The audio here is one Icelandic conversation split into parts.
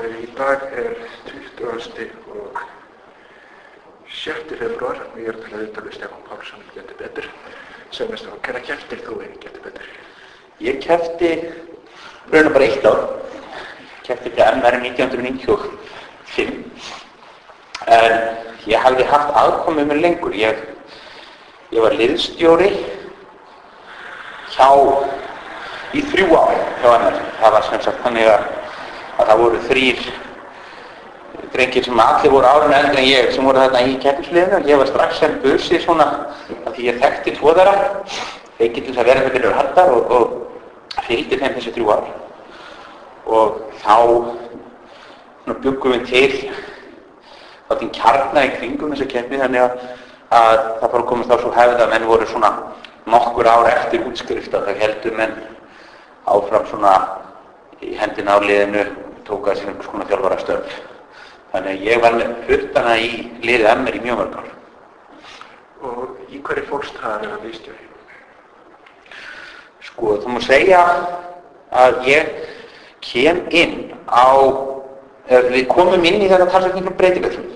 Í dag 20. og 6. febrúar og ég til að viðtala við Stefán Pálsson Getur betur. Stefán, hvenær kepptir þú Getur betur? Ég keppti raunar bara 1 ár. Keppti fyrir MR 1995. En ég hafði haft aðkomu með lengur. Ég var liðsstjóri í 3 ár hjá MR. Það var sem sagt þannig að það voru 3 drengir sem allir voru árinu eldri en ég sem voru þarna í keppnisliðinu. Ég var strax sem busi svona af því ég þekkti 2 þeirra. Þeir getur að vera þetta fyrir hattar og fylgdi þeim þessi 3 ár. Og þá bjuggum við til þáttinn kjarna í kringum þessu keppni þannig að það fór að komast á svo hefð að menn voru svona nokkur ár eftir útskrift að það heldur menn áfram svona í hendina á liðinu tók að sér einhvers konar þjálfarastörf. Þannig að ég var með puttana í liðið MR í mjög mörg ár. Og í hverju fólst það að vera liðsstjóri? Sko, þú má segja að ég kem inn við komum inn í þetta talsveit breytingar.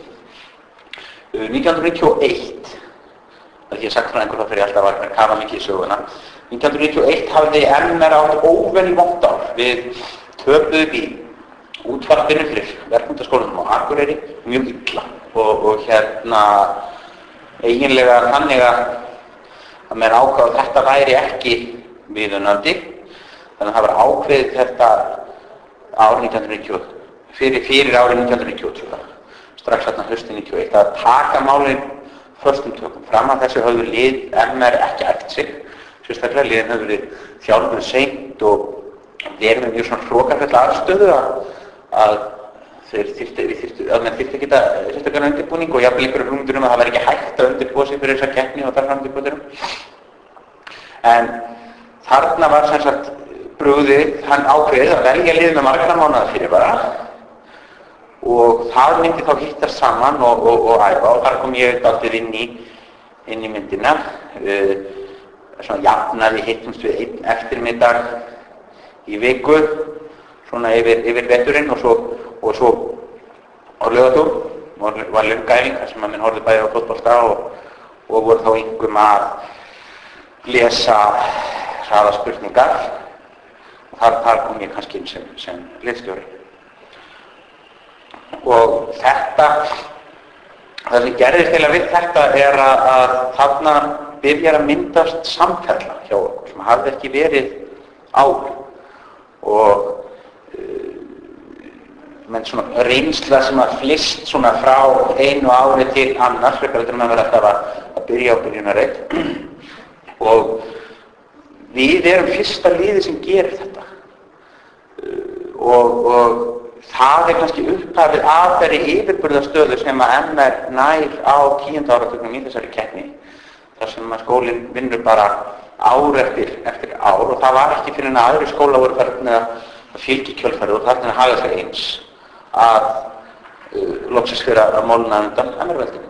1991, að ég sagt frá einhverjum fyrir alltaf að kafa mikið í söguna. 1991 hafði MR átt óvenju vont ár. Við töpuðum í útvarpinu fyrir verkmyndaskólanum á Akureyri mjög illa og eiginlega þannig að menn ákváðu að þetta væri ekki viðunandi. Þannig að það var ákveðið þetta ár 1990, fyrir árið 1992, strax þarna haustið 91, að taka málin föstum tökum. Fram að þessu höfðu lið MR ekki æft sig. Sérstaklega liðin höfðu verið þjálfuð seint og verið með mjög svona hrokafull aðstöðu að menn þyrftu ekki að sérstaklega undirbúning og jafnvel einhverjum hugmyndir að það væri ekki hægt að undirbúa sig fyrir þessa keppni og þar framtíðbúðurum. En þarna var sem sagt brugðið hann ákveðið að velja lið með margra mánaða fyrirvara og það myndi þá hittast saman og æfa og þar kom ég dálítið inn í myndina. Svona jafnaði hittumst við 1 eftirmiddag í viku svona yfir veturinn og svo á laugardag var löngæfing þar sem að minn horfði bæði á fótbolta og voru þá einhverjum að lesa hraða spurningar og þar kom ég kannski inn sem liðsstjóri. Og það sem gerðist eiginlega við þetta er að þarna byrjar að myndast samfella hjá okkur sem hafði ekki verið áður og menn svona reynsla sem að flyst svona frá einu ári til annars frekar heldur en að vera alltaf að byrja á byrjunarreit og við erum fyrsta liðið sem gerir þetta og það kannski upphafið að þeirri yfirburðastöðu sem að MR nær á 10. áratugnum í þessari keppni þar sem að skólinn vinnur bara ár eftir ár og það var ekki fyrir en að aðri skóla voru farin að fylgja í kjölfarið og það haga sig eins að loksins fyrir að molna undan MR-veldinu.